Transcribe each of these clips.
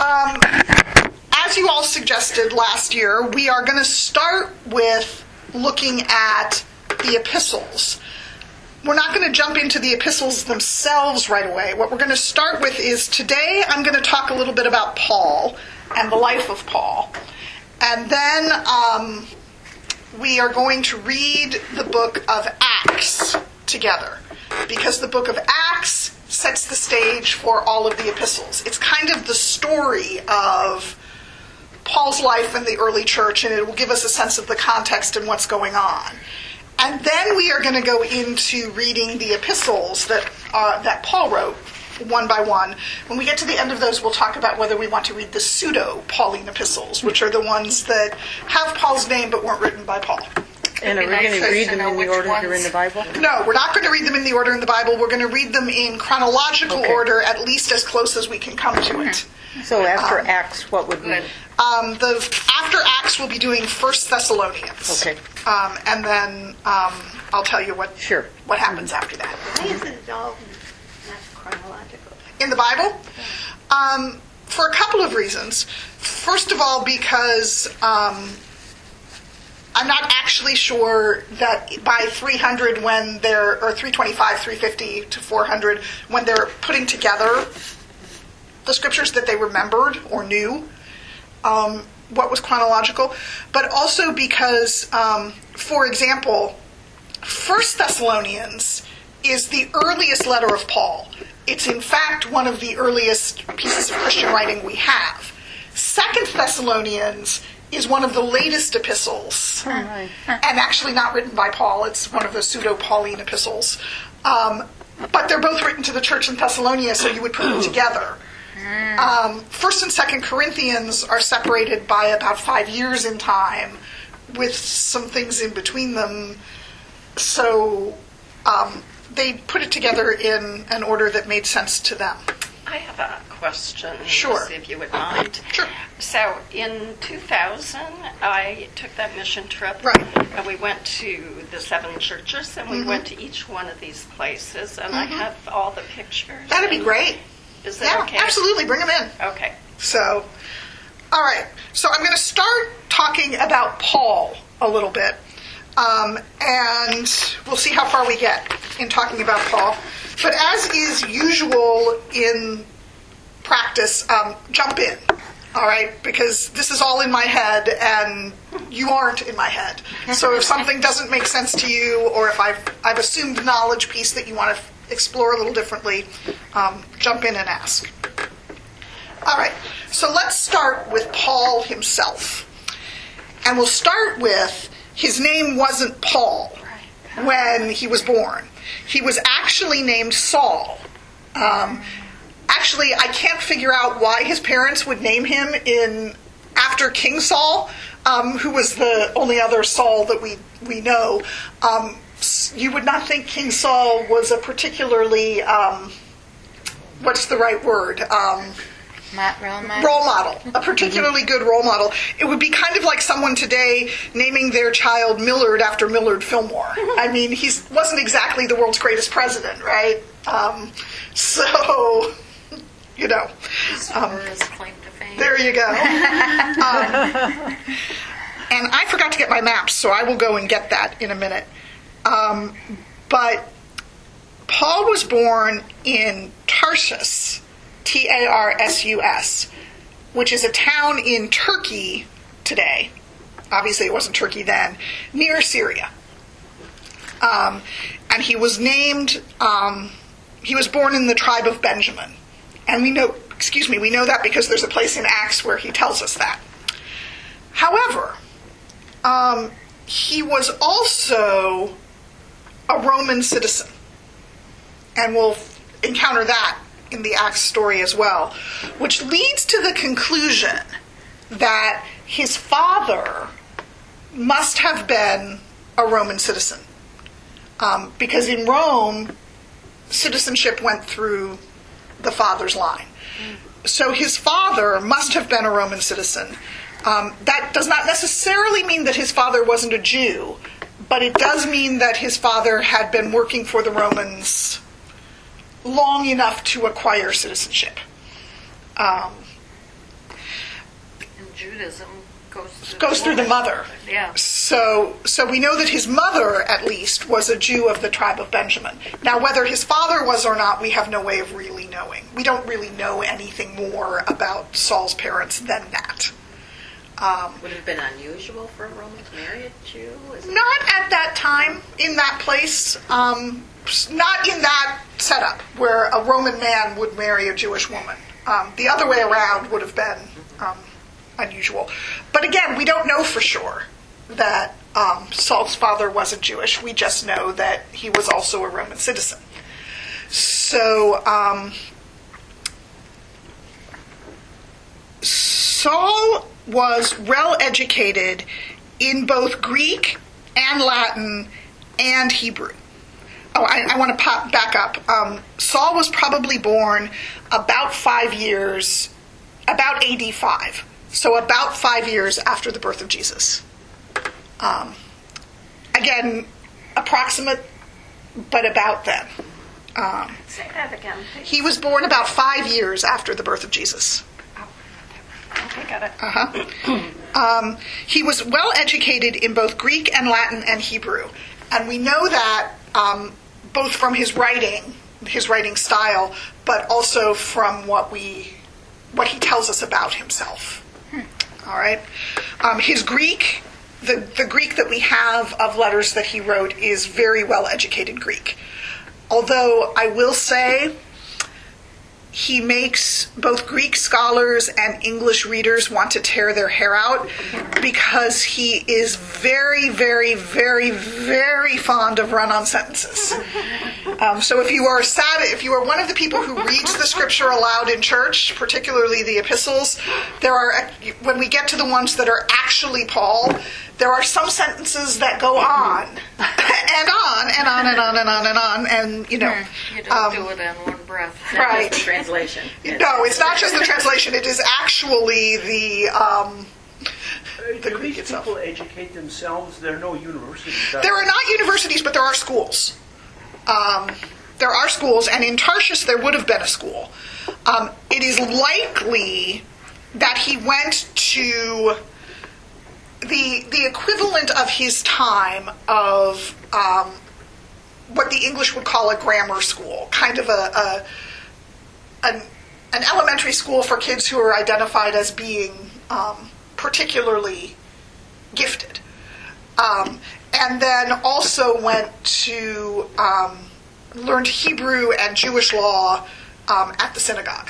As you all suggested last year, we are going to start with looking at the epistles. We're not going to jump into the epistles themselves right away. What we're going to start with is today I'm going to talk a little bit about Paul and the life of Paul. And then we are going to read the book of Acts together, because the book of Acts sets the stage for all of the epistles. It's kind of the story of Paul's life in the early church, and it will give us a sense of the context and what's going on. And then we are going to go into reading the epistles that Paul wrote, one by one. When we get to the end of those, we'll talk about whether we want to read the pseudo-Pauline epistles, which are the ones that have Paul's name but weren't written by Paul. And are we going to read them in the order they're in the Bible? No, we're not going to read them in the order in the Bible. We're going to read them in chronological order, at least as close as we can come to it. So after Acts, what would we... After Acts, we'll be doing 1 Thessalonians. Okay. And then I'll tell you what happens after that. Why is it all not chronological? In the Bible? For a couple of reasons. First of all, because I'm not actually sure that by 300 or 325, 350 to 400, when they're putting together the scriptures, that they remembered or knew what was chronological. But also because, for example, 1 Thessalonians is the earliest letter of Paul. It's in fact one of the earliest pieces of Christian writing we have. 2 Thessalonians is one of the latest epistles, and actually not written by Paul. It's one of the pseudo-Pauline epistles. But they're both written to the church in Thessalonica, so you would put them together. 1st and 2nd Corinthians are separated by about 5 years in time, with some things in between them. So they put it together in an order that made sense to them. I have a question. Sure. See if you would mind. Sure. So in 2000, I took that mission trip. Right. And we went to the 7 churches, and we went to each one of these places, and I have all the pictures. That'd be great. Is that okay? Absolutely. Bring them in. Okay. So, all right. So I'm going to start talking about Paul a little bit, and we'll see how far we get in talking about Paul. But as is usual in practice, jump in, all right? Because this is all in my head, and you aren't in my head. So if something doesn't make sense to you, or if I've assumed a knowledge piece that you want to explore a little differently, jump in and ask. All right, so let's start with Paul himself. And we'll start with, his name wasn't Paul when he was born. He was actually named Saul. Actually, I can't figure out why his parents would name him after King Saul, who was the only other Saul that we know. You would not think King Saul was a particularly, what's the right word? Role model. A particularly good role model. It would be kind of like someone today naming their child Millard after Millard Fillmore. I mean, he wasn't exactly the world's greatest president, right? So, you know. There you go. And I forgot to get my maps, so I will go and get that in a minute. But Paul was born in Tarsus, Tarsus, which is a town in Turkey today. Obviously it wasn't Turkey then, near Syria. And he was named, he was born in the tribe of Benjamin. And we know that because there's a place in Acts where he tells us that. However, he was also a Roman citizen. And we'll encounter that in the Acts story as well, which leads to the conclusion that his father must have been a Roman citizen. Because in Rome, citizenship went through the father's line. So his father must have been a Roman citizen. That does not necessarily mean that his father wasn't a Jew, but it does mean that his father had been working for the Romans long enough to acquire citizenship. And Judaism goes through the mother. Yeah. So we know that his mother, at least, was a Jew of the tribe of Benjamin. Now, whether his father was or not, we have no way of really knowing. We don't really know anything more about Saul's parents than that. Would it have been unusual for a Roman to marry a Jew? Not at that time, in that place. Not in that setup where a Roman man would marry a Jewish woman. The other way around would have been unusual. But again, we don't know for sure that Saul's father wasn't Jewish. We just know that he was also a Roman citizen. So Saul was well educated in both Greek and Latin and Hebrew. Oh, I want to back up. Saul was probably born about AD 5. So about 5 years after the birth of Jesus. Again, approximate, but about then. Say that again. He was born about 5 years after the birth of Jesus. Okay, got it. He was well educated in both Greek and Latin and Hebrew. And we know that both from his writing style, but also from what he tells us about himself. All right. His Greek, the Greek that we have of letters that he wrote is very well educated Greek. Although I will say he makes both Greek scholars and English readers want to tear their hair out because he is very, very, very, very fond of run-on sentences. So if you are one of the people who reads the scripture aloud in church, particularly the epistles, when we get to the ones that are actually Paul, there are some sentences that go on and on and on and on and on and on, and You don't do it in one breath. Right. Translation. No, it's not just the translation. It is actually the Do Greek these itself. people educate themselves? There are no universities. There are not universities, but there are schools. There are schools, and in Tarshish there would have been a school. It is likely that he went to the equivalent of his time of what the English would call a grammar school, kind of an elementary school for kids who are identified as being particularly gifted. And then also went to learned Hebrew and Jewish law at the synagogue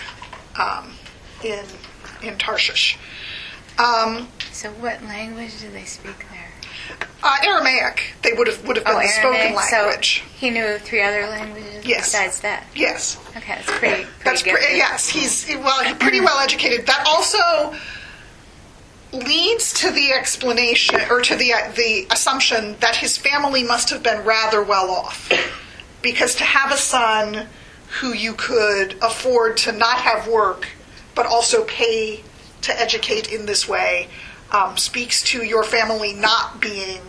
in Tarshish. So what language do they speak there? Aramaic. They would have been the spoken language. So he knew 3 other languages besides that? Yes. Okay, that's pretty That's good. yes. He's pretty well educated. That also leads to the explanation, or to the assumption that his family must have been rather well off, because to have a son who you could afford to not have work but also pay to educate in this way speaks to your family not being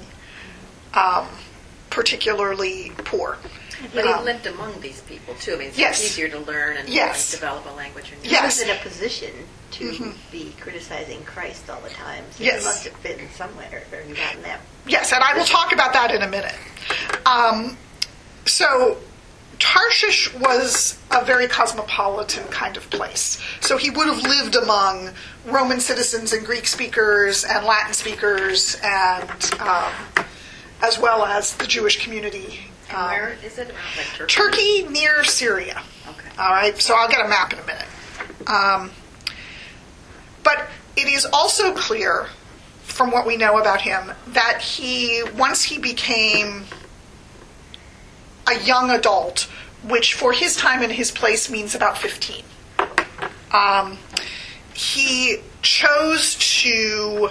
particularly poor. But he lived among these people too. I mean, it's easier to learn and develop a language. He was in a position to be criticizing Christ all the time. So he must have been somewhere where he got in that. Yes, and I will talk about that in a minute. So Tarshish was a very cosmopolitan kind of place. So he would have lived among Roman citizens and Greek speakers and Latin speakers, and as well as the Jewish community. And where is it? Like Turkey? Turkey near Syria. Okay. All right, so I'll get a map in a minute. But it is also clear from what we know about him that once he became a young adult, which for his time and his place means about 15, he chose to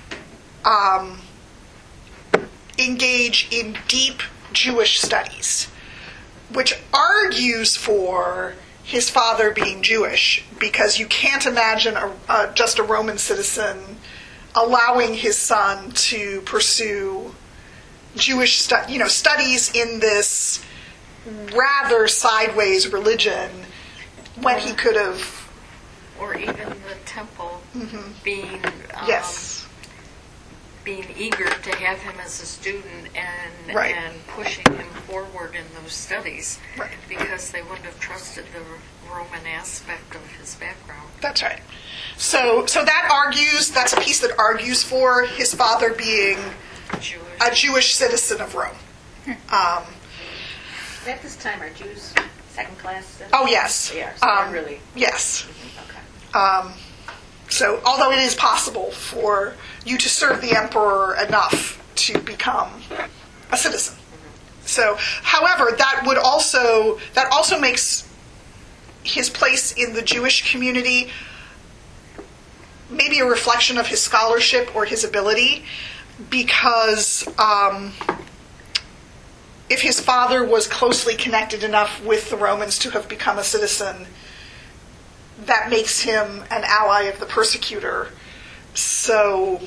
engage in deep Jewish studies, which argues for his father being Jewish, because you can't imagine just a Roman citizen allowing his son to pursue Jewish studies in this rather sideways religion when he could have. Or even the temple being Yes. being eager to have him as a student and Right. and pushing him forward in those studies, Right. because they wouldn't have trusted the Roman aspect of his background. That's right. So that's a piece that argues for his father being Jewish. a Jewish citizen of Rome. At this time, are Jews second-class citizens? Oh, yes. They are. So they're really. Yes. Okay. So, although it is possible for you to serve the emperor enough to become a citizen. So, however, that also makes his place in the Jewish community maybe a reflection of his scholarship or his ability, because if his father was closely connected enough with the Romans to have become a citizen, that makes him an ally of the persecutor. So,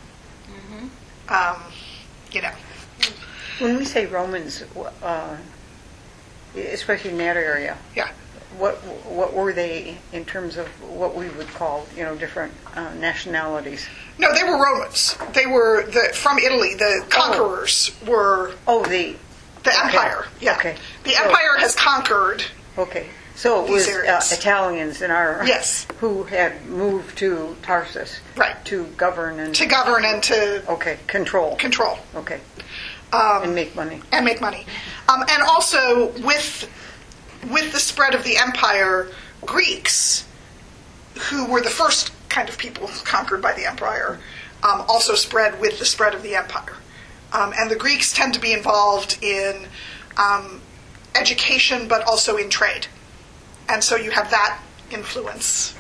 When we say Romans, especially in that area, yeah. what were they in terms of what we would call, different nationalities? No, they were Romans. They were from Italy. The conquerors were the empire. Yeah. Okay. The empire has conquered. Okay. So it was These areas. Italians Yes. who had moved to Tarsus, Right. to govern and okay, control. control Okay. And make money. and make money. And also with the spread of the empire, Greeks, who were the first kind of people conquered by the empire, also spread with the spread of the empire. And the Greeks tend to be involved in education, but also in trade. And so you have that influence,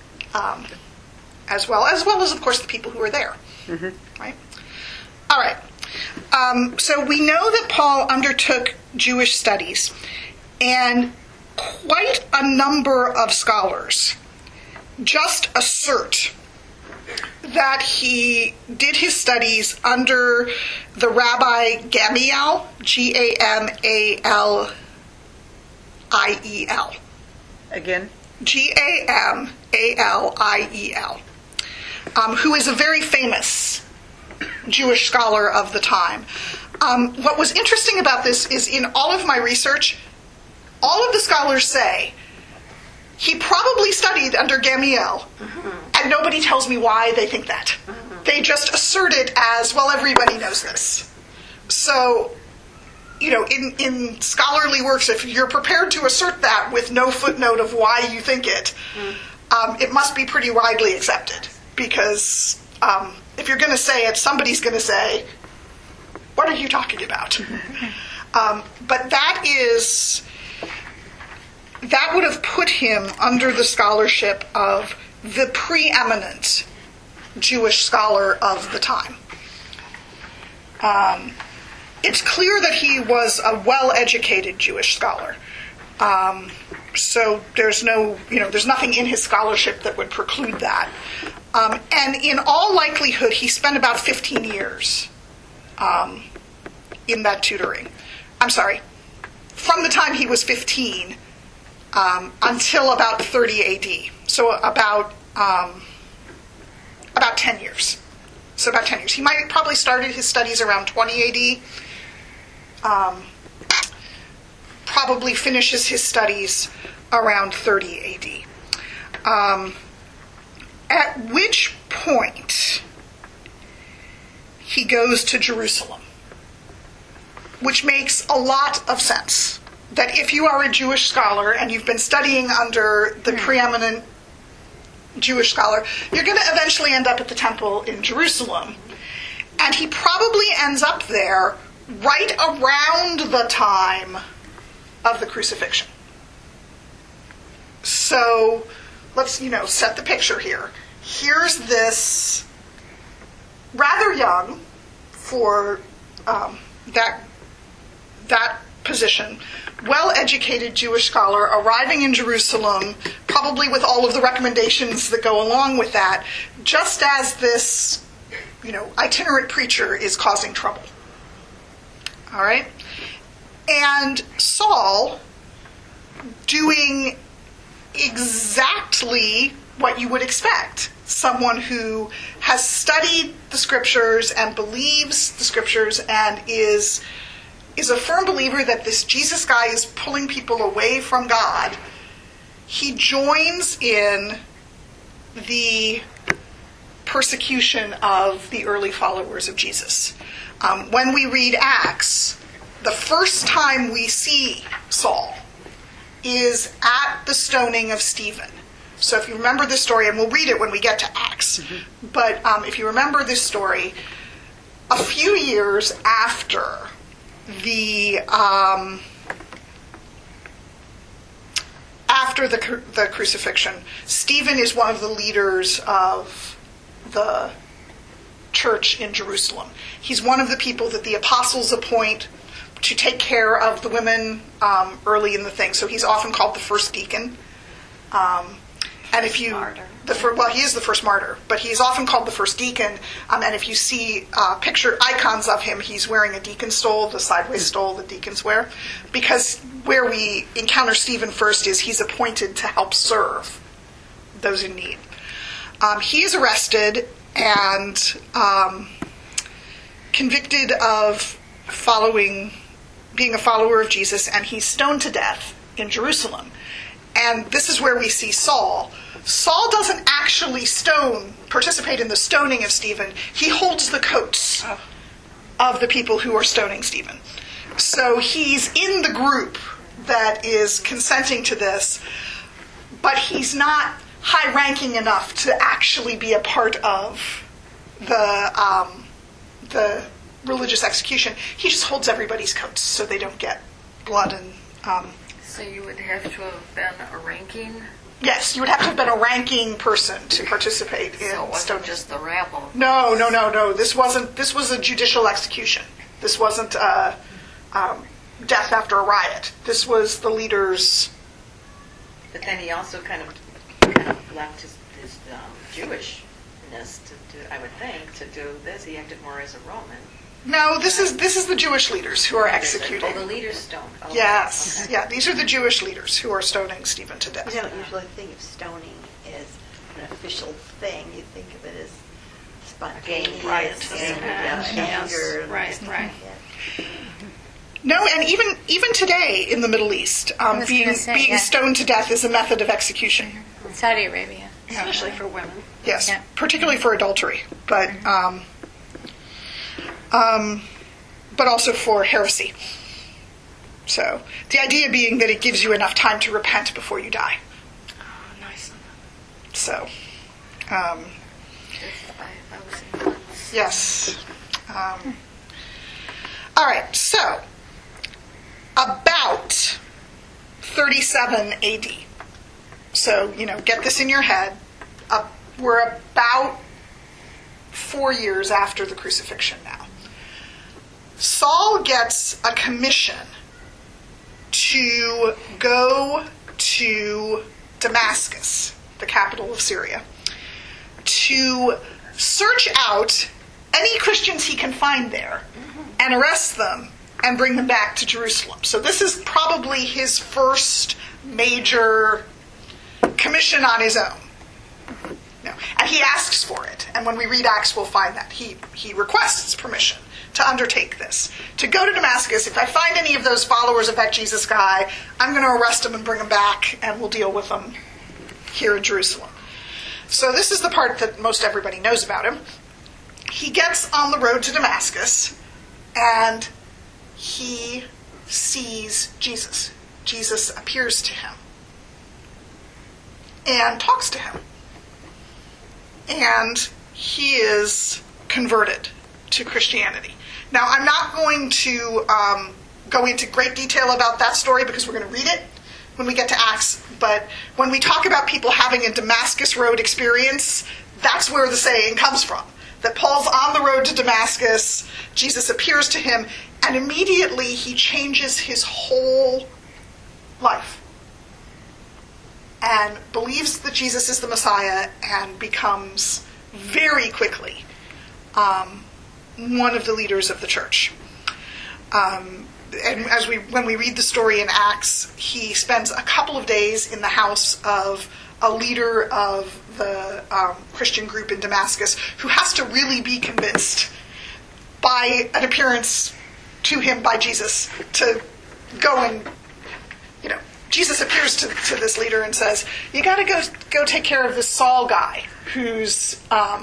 as well as, of course, the people who are there. Mm-hmm. Right? All right. So we know that Paul undertook Jewish studies, and quite a number of scholars just assert that he did his studies under the Rabbi Gamaliel, Gamaliel. Again? Gamaliel, who is a very famous Jewish scholar of the time. What was interesting about this is in all of my research, all of the scholars say he probably studied under Gamaliel, and nobody tells me why they think that. They just assert it as, well, everybody knows this. So, in scholarly works, if you're prepared to assert that with no footnote of why you think it, it must be pretty widely accepted. Because if you're going to say it, somebody's going to say, what are you talking about? But that would have put him under the scholarship of the preeminent Jewish scholar of the time. It's clear that he was a well-educated Jewish scholar. So there's nothing in his scholarship that would preclude that. And in all likelihood, he spent about 15 years in that tutoring. I'm sorry, from the time he was 15 until about 30 AD. So about 10 years. So about 10 years. He might have probably started his studies around 20 AD. Probably finishes his studies around 30 AD. At which point he goes to Jerusalem, which makes a lot of sense. That if you are a Jewish scholar and you've been studying under the preeminent Jewish scholar, you're going to eventually end up at the temple in Jerusalem. And he probably ends up there right around the time of the crucifixion. So let's, set the picture here. Here's this rather young for that position, well-educated Jewish scholar arriving in Jerusalem, probably with all of the recommendations that go along with that, just as this, itinerant preacher is causing trouble. All right? And Saul, doing exactly what you would expect, someone who has studied the scriptures and believes the scriptures and is a firm believer that this Jesus guy is pulling people away from God, he joins in the persecution of the early followers of Jesus. When we read Acts, the first time we see Saul is at the stoning of Stephen. So if you remember this story, and we'll read it when we get to Acts, but if you remember this story, a few years after the crucifixion, Stephen is one of the leaders of the church in Jerusalem. He's one of the people that the apostles appoint to take care of the women early in the thing. So he's often called the first deacon. And if you, he is the first martyr, but he's often called the first deacon. And if you see picture icons of him, he's wearing a deacon stole, the sideways stole that deacons wear, because where we encounter Stephen first is he's appointed to help serve those in need. He is arrested and convicted of being a follower of Jesus, and he's stoned to death in Jerusalem. And this is where we see Saul. Saul doesn't actually participate in the stoning of Stephen. He holds the coats of the people who are stoning Stephen. So he's in the group that is consenting to this, but he's not high-ranking enough to actually be a part of the religious execution. He just holds everybody's coats so they don't get blood and... So you would have to have been a ranking? Yes, you would have to have been a ranking person to participate in stoning. So it wasn't just the rabble? No. This was a judicial execution. This wasn't death after a riot. This was the leaders. But then he also kind of left his Jewishness to do, I would think, to do this. He acted more as a Roman. No, this is the Jewish leaders who are executing. Oh, the leaders stoned. Oh, yes, okay. Yeah, these are the Jewish leaders who are stoning Stephen to death. You don't usually think of stoning as an official thing. You think of it as spontaneous, anger. Right. No, and even today in the Middle East, being stoned to death is a method of execution. Saudi Arabia. Especially for women. Yes, Yeah. particularly for adultery, but also for heresy. So the idea being that it gives you enough time to repent before you die. Oh, nice. So, I was in yes. All right, so about 37 AD. So, get this in your head. We're about 4 years after the crucifixion now. Saul gets a commission to go to Damascus, the capital of Syria, to search out any Christians he can find there and arrest them and bring them back to Jerusalem. So this is probably his first major commission on his own. No. And he asks for it. And when we read Acts, we'll find that. He requests permission to undertake this. To go to Damascus, if I find any of those followers of that Jesus guy, I'm going to arrest them and bring them back, and we'll deal with them here in Jerusalem. So this is the part that most everybody knows about him. He gets on the road to Damascus, and he sees Jesus. Jesus appears to him and talks to him. And he is converted to Christianity. Now, I'm not going to go into great detail about that story because we're going to read it when we get to Acts. But when we talk about people having a Damascus Road experience, that's where the saying comes from. That Paul's on the road to Damascus, Jesus appears to him, and immediately he changes his whole life. And believes that Jesus is the Messiah and becomes very quickly one of the leaders of the church. And when we read the story in Acts, he spends a couple of days in the house of a leader of the Christian group in Damascus, who has to really be convinced by an appearance to him by Jesus to go and, Jesus appears to this leader and says, you got to go take care of this Saul guy who's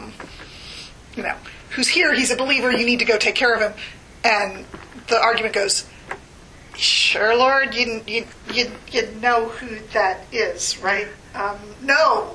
here. He's a believer. You need to go take care of him. And the argument goes, sure, Lord, you know who that is, right? No.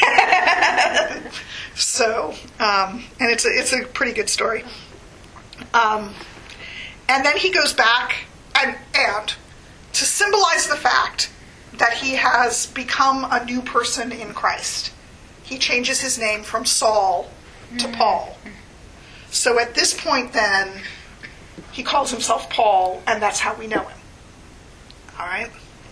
So, and it's a pretty good story. And then he goes back and to symbolize the fact that he has become a new person in Christ, he changes his name from Saul to Paul. So at this point then, he calls himself Paul, and that's how we know him. All right?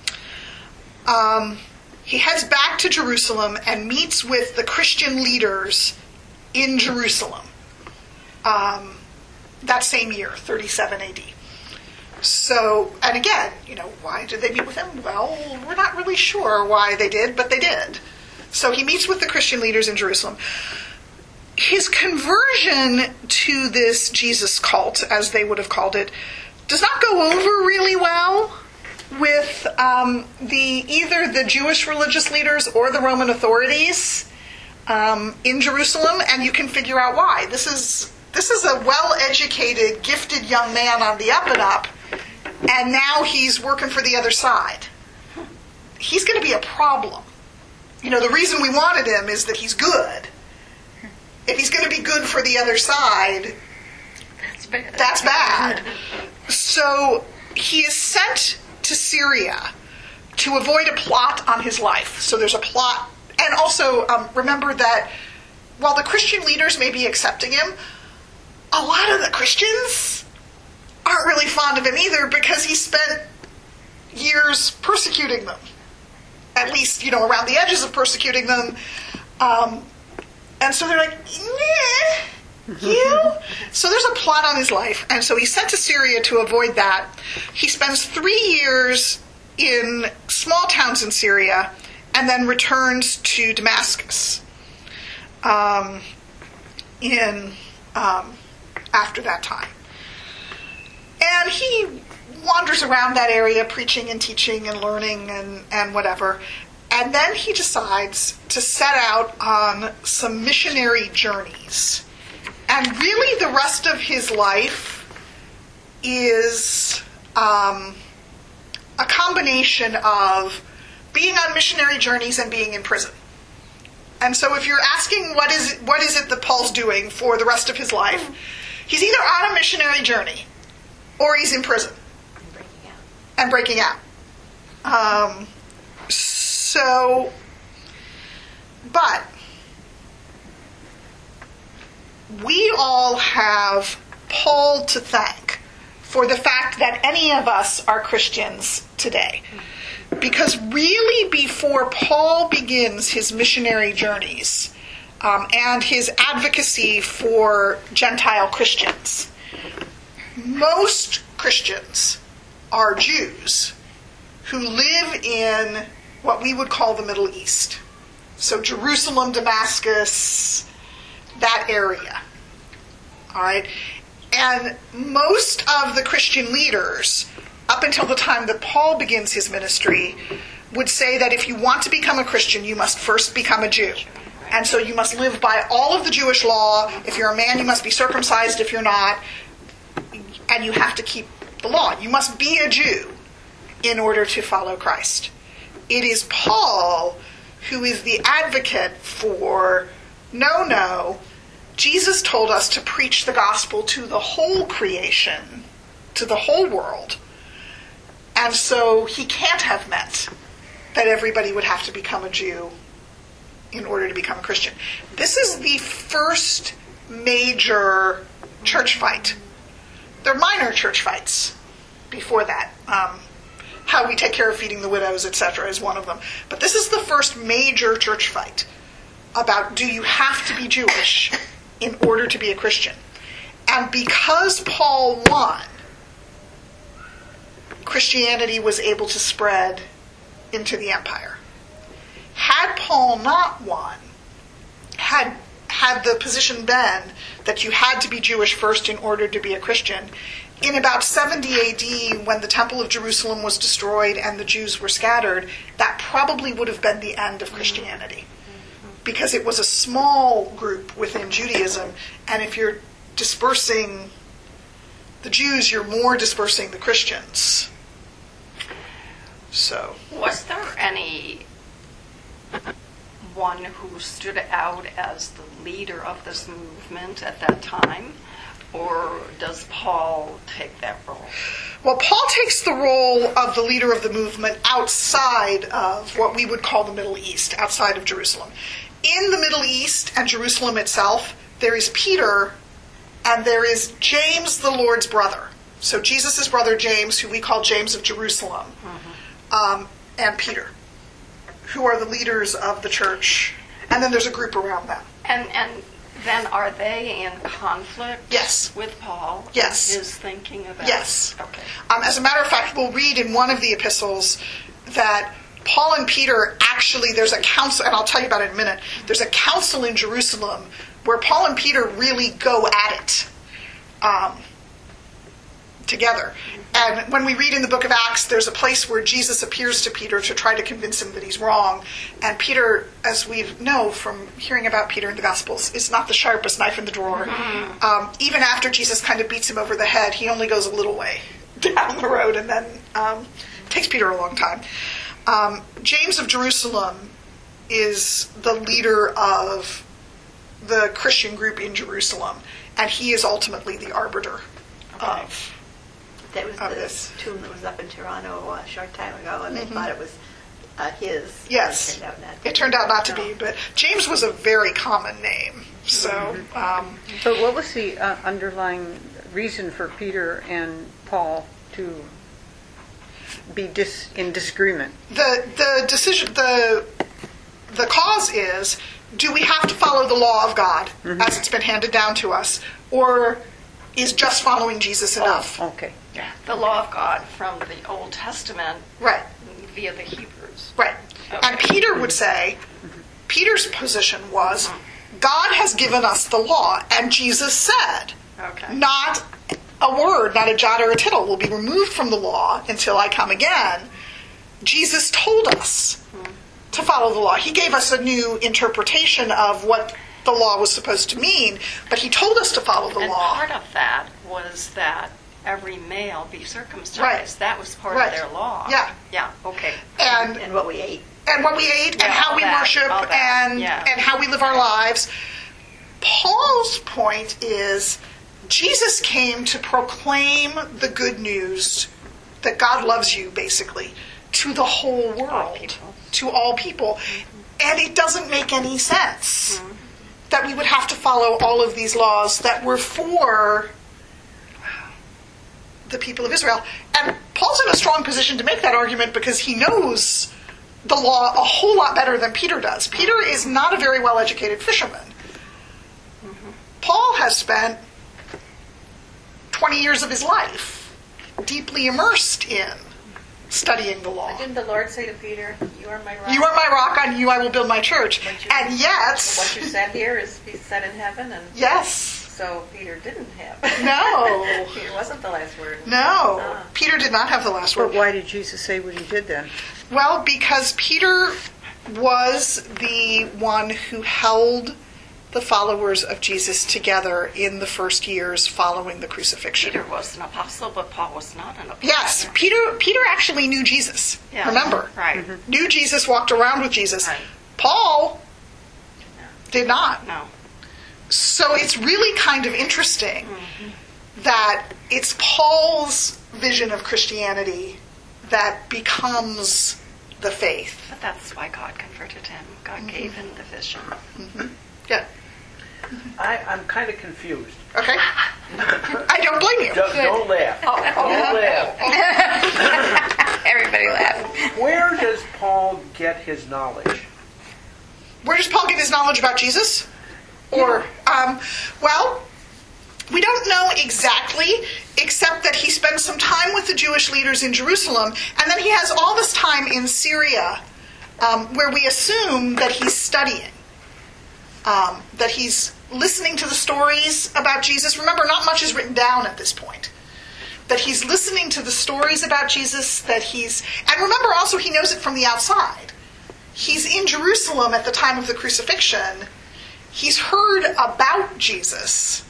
He heads back to Jerusalem and meets with the Christian leaders in Jerusalem that same year, 37 AD. So, and again, why did they meet with him? Well, we're not really sure why they did, but they did. So he meets with the Christian leaders in Jerusalem. His conversion to this Jesus cult, as they would have called it, does not go over really well with either the Jewish religious leaders or the Roman authorities in Jerusalem, and you can figure out why. This is a well-educated, gifted young man on the up and up, and now he's working for the other side. He's going to be a problem. The reason we wanted him is that he's good. If he's going to be good for the other side, that's bad. So he is sent to Syria to avoid a plot on his life. So there's a plot. And also remember that while the Christian leaders may be accepting him, a lot of the Christians aren't really fond of him either, because he spent years persecuting them. At least, around the edges of persecuting them. And so they're like, nah, you? So there's a plot on his life. And so he's sent to Syria to avoid that. He spends 3 years in small towns in Syria and then returns to Damascus after that time. And he wanders around that area preaching and teaching and learning and whatever. And then he decides to set out on some missionary journeys. And really the rest of his life is a combination of being on missionary journeys and being in prison. And so if you're asking what is it that Paul's doing for the rest of his life, he's either on a missionary journey or he's in prison. And breaking out. But we all have Paul to thank for the fact that any of us are Christians today. Because really before Paul begins his missionary journeys and his advocacy for Gentile Christians, most Christians are Jews who live in what we would call the Middle East. So Jerusalem, Damascus, that area. All right? And most of the Christian leaders, up until the time that Paul begins his ministry, would say that if you want to become a Christian, you must first become a Jew. And so you must live by all of the Jewish law. If you're a man, you must be circumcised if you're not. And you have to keep the law. You must be a Jew in order to follow Christ. It is Paul who is the advocate for, no, Jesus told us to preach the gospel to the whole creation, to the whole world. And so he can't have meant that everybody would have to become a Jew in order to become a Christian. This is the first major church fight. There are minor church fights before that. How we take care of feeding the widows, etc., is one of them. But this is the first major church fight about, do you have to be Jewish in order to be a Christian? And because Paul won, Christianity was able to spread into the empire. Had Paul not won, had the position been that you had to be Jewish first in order to be a Christian, in about 70 AD, when the Temple of Jerusalem was destroyed and the Jews were scattered, that probably would have been the end of Christianity. Because it was a small group within Judaism, and if you're dispersing the Jews, you're more dispersing the Christians. So, was there any one who stood out as the leader of this movement at that time? Or does Paul take that role? Well, Paul takes the role of the leader of the movement outside of what we would call the Middle East, outside of Jerusalem. In the Middle East and Jerusalem itself, there is Peter and there is James, the Lord's brother. So Jesus' brother James, who we call James of Jerusalem, and Peter, who are the leaders of the church. And then there's a group around them. And then are they in conflict Yes. with Paul? Yes. And his thinking about Yes. Okay. As a matter of fact, we'll read in one of the epistles that Paul and Peter actually, there's a council, and I'll tell you about it in a minute, there's a council in Jerusalem where Paul and Peter really go at it together. And when we read in the book of Acts, there's a place where Jesus appears to Peter to try to convince him that he's wrong. And Peter, as we know from hearing about Peter in the Gospels, is not the sharpest knife in the drawer. Even after Jesus kind of beats him over the head, he only goes a little way down the road and then takes Peter a long time. James of Jerusalem is the leader of the Christian group in Jerusalem, and he is ultimately the arbiter of That was the this. tomb that was up in Toronto a short time ago, and they thought it was his. Yes. It turned out not to be. It turned out not to be, but James was a very common name. So, But what was the underlying reason for Peter and Paul to be in disagreement? the decision, the cause is: do we have to follow the law of God as it's been handed down to us, or is just following Jesus enough? Oh, okay. The law of God from the Old Testament Right. via the Hebrews. Right. Okay. And Peter would say, Peter's position was, God has given us the law, and Jesus said, Okay. not a word, not a jot or a tittle will be removed from the law until I come again. Jesus told us to follow the law. He gave us a new interpretation of what the law was supposed to mean, but he told us to follow the And law. part of that was that every male be circumcised. Right. That was part Right. of their law. Yeah. Yeah, okay. And what we ate. what we ate, Yeah, and how all we that, worship, all that, and yeah. and how we live our lives. Paul's point is, Jesus came to proclaim the good news that God loves you, basically, to the whole world, to all people. And it doesn't make any sense that we would have to follow all of these laws that were for the people of Israel. And Paul's in a strong position to make that argument because he knows the law a whole lot better than Peter does. Peter is not a very well-educated fisherman. Paul has spent 20 years of his life deeply immersed in studying the law. Didn't the Lord say to Peter, "You are my rock"? You are my rock, on you I will build my church. And What yet, you said here is be said in heaven, and yes, so Peter didn't have. no, Peter wasn't the last word. no, Peter did not have the last But word. why did Jesus say what he did then? Well, because Peter was the one who held the followers of Jesus together in the first years following the crucifixion. Peter was an apostle, but Paul was not an apostle. Yes, Peter actually knew Jesus. Yeah. Remember, Right. knew Jesus, walked around with Jesus. Right. Paul did not. No. So it's really kind of interesting that it's Paul's vision of Christianity that becomes the faith. But that's why God converted him. God gave him the vision. Yeah. I'm kind of confused. Okay. I don't blame you. Don't laugh. Don't laugh. Everybody laugh. Where does Paul get his knowledge? Where does Paul get his knowledge about Jesus? Or, well, we don't know exactly, except that he spends some time with the Jewish leaders in Jerusalem, and then he has all this time in Syria, where we assume that he's studying. that he's listening to the stories about Jesus. Remember, not much is written down at this point. That he's listening to the stories about Jesus, and remember also he knows it from the outside. He's in Jerusalem at the time of the crucifixion. He's heard about Jesus.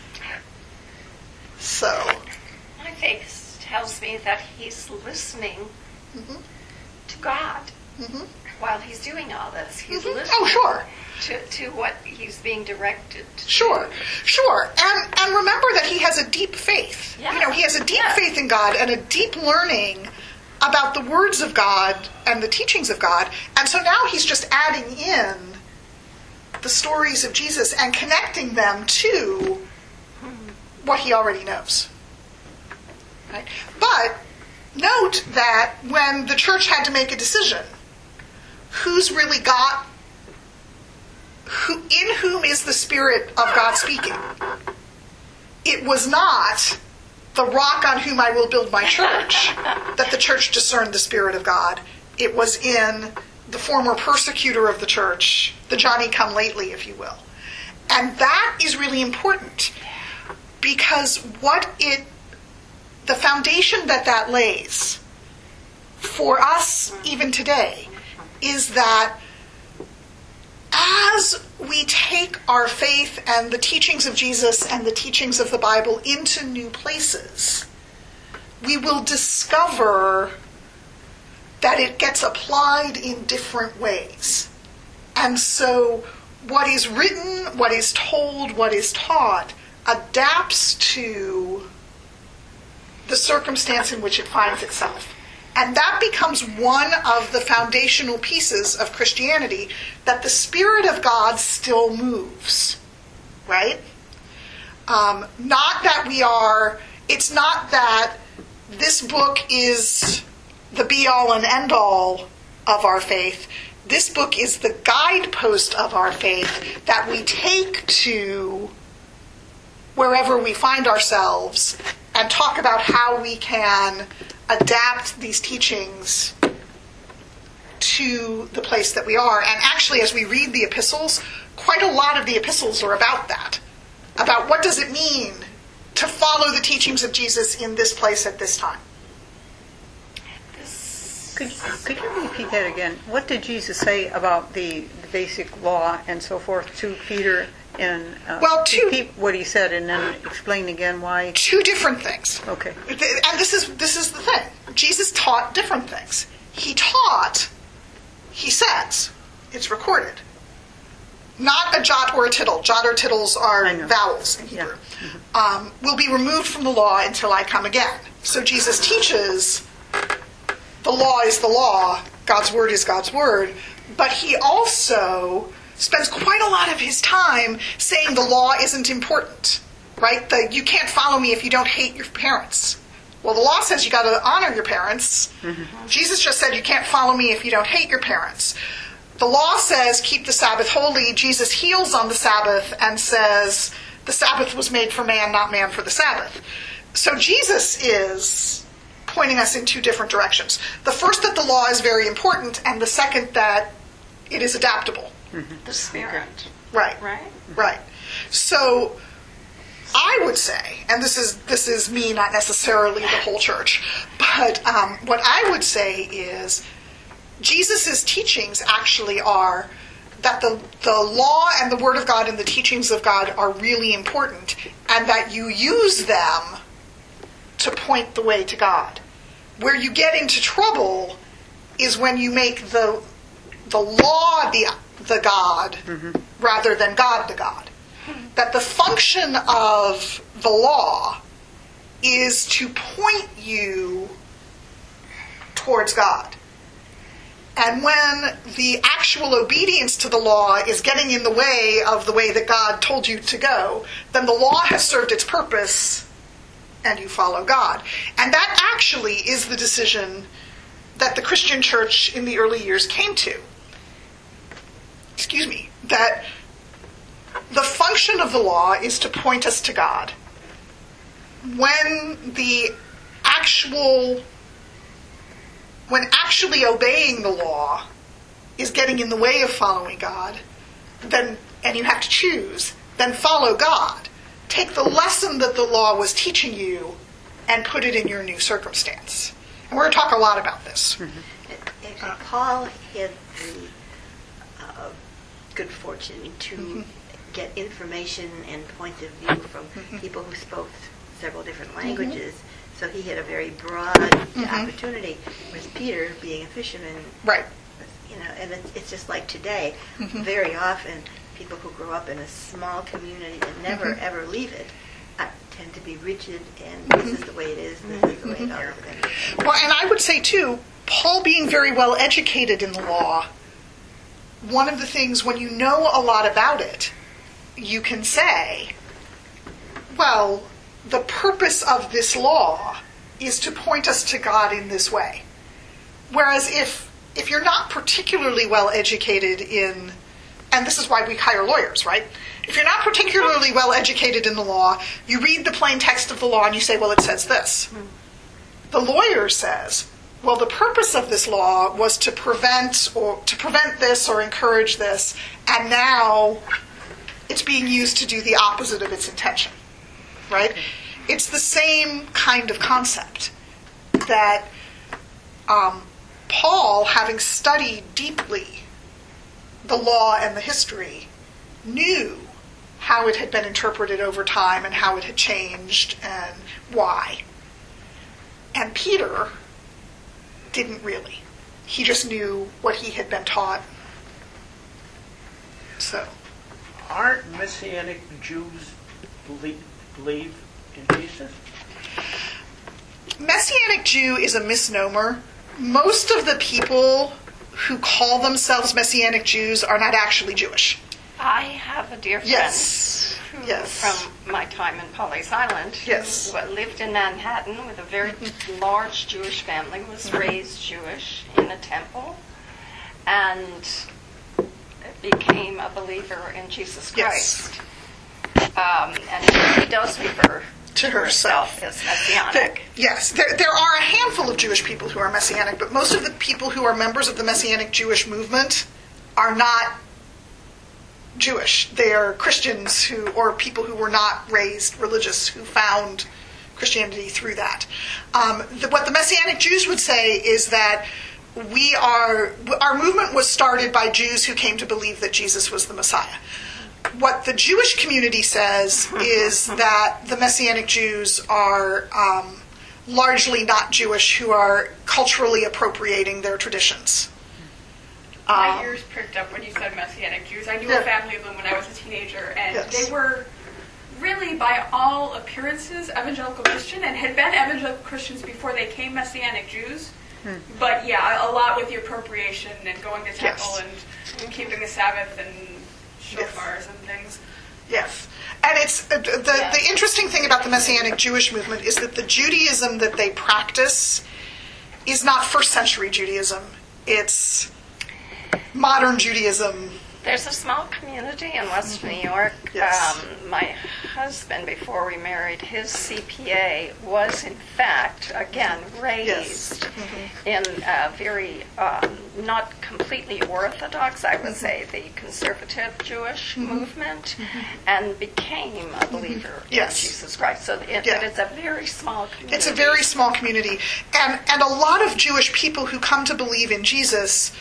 So, my faith tells me that he's listening to God while he's doing all this. He's listening to what he's being directed to. Sure. And remember that he has a deep faith. Yeah. He has a deep faith in God and a deep learning about the words of God and the teachings of God. And so now he's just adding in the stories of Jesus and connecting them to what he already knows. Right? But note that when the church had to make a decision, who's really got, in whom is the Spirit of God speaking? It was not the rock on whom I will build my church that the church discerned the Spirit of God. It was in the former persecutor of the church, the Johnny-come-lately, if you will. And that is really important, because the foundation that lays for us even today is that as we take our faith and the teachings of Jesus and the teachings of the Bible into new places, we will discover that it gets applied in different ways. And so what is written, what is told, what is taught adapts to the circumstance in which it finds itself. And that becomes one of the foundational pieces of Christianity, that the Spirit of God still moves, right? It's not that this book is the be-all and end-all of our faith. This book is the guidepost of our faith that we take to wherever we find ourselves and talk about how we can adapt these teachings to the place that we are. And actually, as we read the epistles, quite a lot of the epistles are about that. About what does it mean to follow the teachings of Jesus in this place at this time. Could you repeat that again? What did Jesus say about the basic law and so forth to Peter? And repeat what he said and then explain again why. Two different things. Okay. And this is the thing. Jesus taught different things. He says, it's recorded, not a jot or a tittle. Jot or tittles are vowels in Hebrew. Yeah. Will be removed from the law until I come again. So Jesus teaches the law is the law, God's word is God's word, but he also spends quite a lot of his time saying the law isn't important, right? You can't follow me if you don't hate your parents. Well, the law says you got to honor your parents. Mm-hmm. Jesus just said you can't follow me if you don't hate your parents. The law says keep the Sabbath holy. Jesus heals on the Sabbath and says the Sabbath was made for man, not man for the Sabbath. So Jesus is pointing us in two different directions. The first, that the law is very important, and the second, that it is adaptable. Mm-hmm. The Spirit. Right. So I would say, and this is me, not necessarily the whole church, but what I would say is Jesus' teachings actually are that the law and the Word of God and the teachings of God are really important, and that you use them to point the way to God. Where you get into trouble is when you make the law the God, mm-hmm. rather than God the God. That the function of the law is to point you towards God. And when the actual obedience to the law is getting in the way of the way that God told you to go, then the law has served its purpose and you follow God. And that actually is the decision that the Christian church in the early years came to. That the function of the law is to point us to God. When actually obeying the law is getting in the way of following God, then and you have to choose, then follow God. Take the lesson that the law was teaching you and put it in your new circumstance. And we're going to talk a lot about this. Actually, Paul had the good fortune to get information and point of view from people who spoke several different languages. So he had a very broad opportunity. Whereas Peter, being a fisherman, right? And it's just like today. Very often, people who grow up in a small community and never ever leave it tend to be rigid, and this is the way it is. This is the way it always been. Well, and I would say too, Paul being very well educated in the law, one of the things when you know a lot about it, you can say, well, the purpose of this law is to point us to God in this way. Whereas if you're not particularly well educated in, and this is why we hire lawyers, right? If you're not particularly well educated in the law, you read the plain text of the law and you say, well, it says this. The lawyer says, well, the purpose of this law was to prevent this or encourage this, and now it's being used to do the opposite of its intention, right? It's the same kind of concept that Paul, having studied deeply the law and the history, knew how it had been interpreted over time and how it had changed and why. And Peter didn't really. He just knew what he had been taught. So, aren't Messianic Jews believe in Jesus? Messianic Jew is a misnomer. Most of the people who call themselves Messianic Jews are not actually Jewish. I have a dear friend who, from my time in Pawleys Island, who lived in Manhattan with a very large Jewish family, was raised Jewish in a temple, and became a believer in Jesus Christ. And he does refer to herself as Messianic. There are a handful of Jewish people who are Messianic, but most of the people who are members of the Messianic Jewish movement are not Jewish. They are Christians or people who were not raised religious, who found Christianity through that. What the Messianic Jews would say is that our movement was started by Jews who came to believe that Jesus was the Messiah. What the Jewish community says is that the Messianic Jews are largely not Jewish, who are culturally appropriating their traditions. My ears pricked up when you said Messianic Jews. I knew a family of them when I was a teenager, and they were really, by all appearances, evangelical Christian, and had been evangelical Christians before they became Messianic Jews. But a lot with the appropriation and going to temple and keeping the Sabbath and shofars and things. Yes. And it's the interesting thing about the Messianic Jewish movement is that the Judaism that they practice is not first century Judaism. It's modern Judaism. There's a small community in West New York. My husband, before we married, his CPA was in fact, again, raised in a very, not completely orthodox, I would say, the conservative Jewish movement, and became a believer in Jesus Christ. So it's a very small community. It's a very small community. And a lot of Jewish people who come to believe in Jesus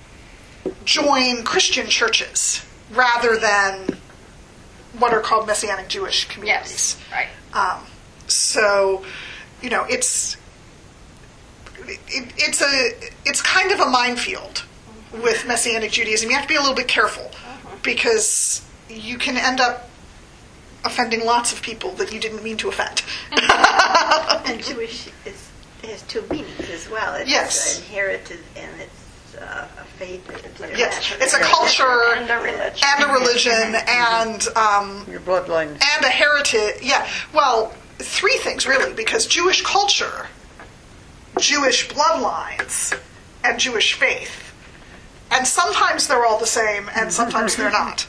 join Christian churches rather than what are called Messianic Jewish communities. Yes, right. So, it's kind of a minefield with Messianic Judaism. You have to be a little bit careful because you can end up offending lots of people that you didn't mean to offend. And Jewish has two meanings as well. It's inherited and it's a faith. It's a culture and a religion and your bloodline and a heritage. Well, three things really, because Jewish culture, Jewish bloodlines, and Jewish faith, and sometimes they're all the same, and sometimes they're not.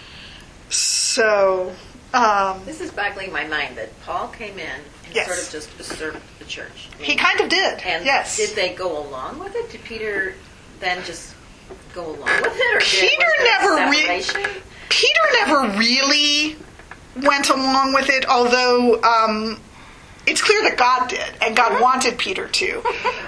So this is boggling my mind that Paul came in and sort of just usurped the church. He kind of did. And did they go along with it? Did Peter then just go along with it, or Peter never really went along with it, although it's clear that God did, and God wanted Peter to.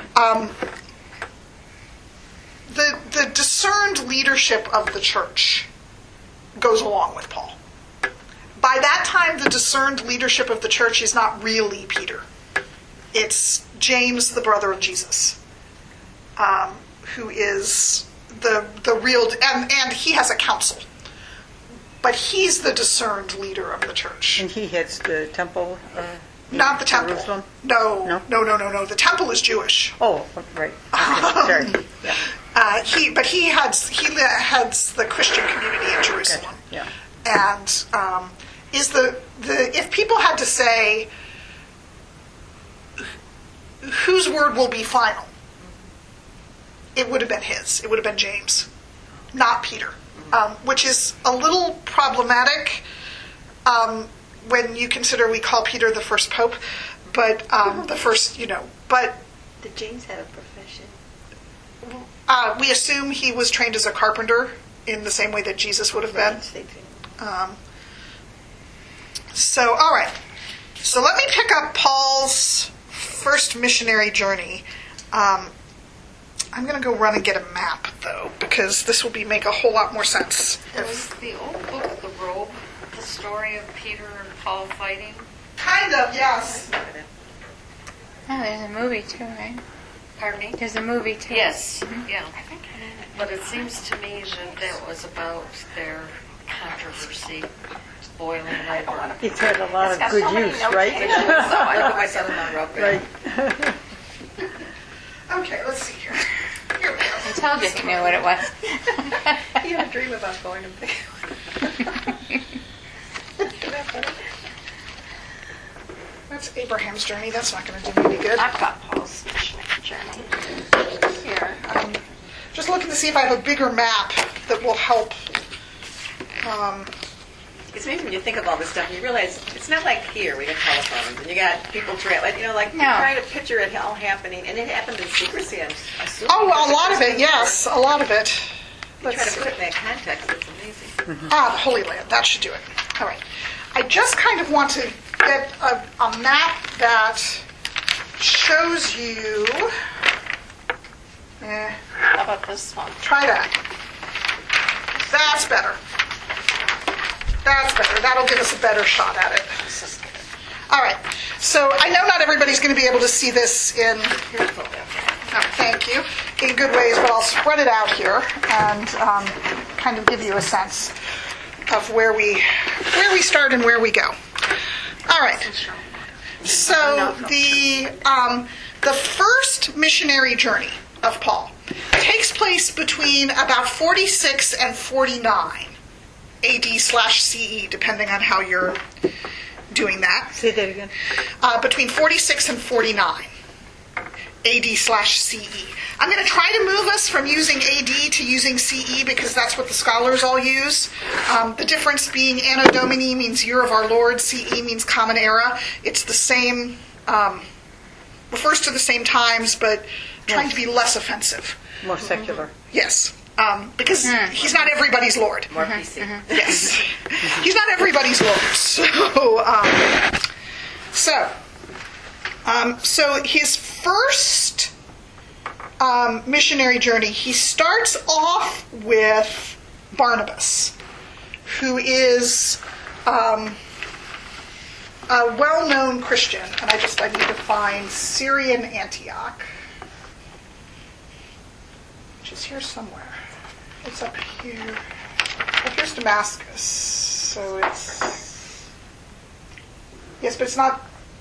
The discerned leadership of the church goes along with Paul. By that time, the discerned leadership of the church is not really Peter. It's James, the brother of Jesus, who is the real, and he has a council. But he's the discerned leader of the church. And he heads the temple? Not the temple. Jerusalem? No. The temple is Jewish. Oh, right. Okay. Sorry. Yeah. But he heads the Christian community in Jerusalem. Gotcha. Yeah. And is the if people had to say whose word will be final, it would have been his. It would have been James, not Peter, which is a little problematic when you consider we call Peter the first pope, but the first, but. Did James have a profession? We assume he was trained as a carpenter in the same way that Jesus would have been. So, all right. So let me pick up Paul's first missionary journey. I'm going to go run and get a map, though, because this will make a whole lot more sense. Was the old book, The Robe, the story of Peter and Paul fighting? Kind of, yes. Oh, there's a movie too, right? Pardon me? There's a movie too. Yes, yeah. But it seems to me that was about their controversy boiling over. It's had a lot of good use, right? So I put my son-in-law rope. Right. Okay, let's see here. Here we go. I told you he knew what it was. He had a dream about going to pick That's Abraham's journey. That's not going to do me any good. I've got Paul's journey here. Just looking to see if I have a bigger map that will help. It's amazing when you think of all this stuff and you realize it's not like here we got telephones and you got people trying to picture it all happening, and it happened in secrecy. I'm assuming. Oh, a lot of it, yes, a lot of it. You try to put it in that context. It's amazing. The Holy Land. That should do it. All right. I just kind of want to get a map that shows you. How about this one? Try that. That's better. That's better. That'll give us a better shot at it. All right. So I know not everybody's going to be able to see this in. Thank you. In good ways, but I'll spread it out here and kind of give you a sense of where we start and where we go. All right. So the first missionary journey of Paul takes place between about 46 and 49 AD/CE, depending on how you're doing that. Say that again. Between 46 and 49 AD/CE. I'm going to try to move us from using AD to using CE because that's what the scholars all use. The difference being Anno Domini means year of our Lord, CE means common era. It's the same, refers to the same times, but trying to be less offensive. More secular. Yes. Because he's not everybody's Lord. More PC. Yes. He's not everybody's Lord. So his first missionary journey, he starts off with Barnabas, who is a well-known Christian, and I need to find Syrian Antioch, which is here somewhere. It's up here. Well, here's Damascus. So it's... Yes, but it's not...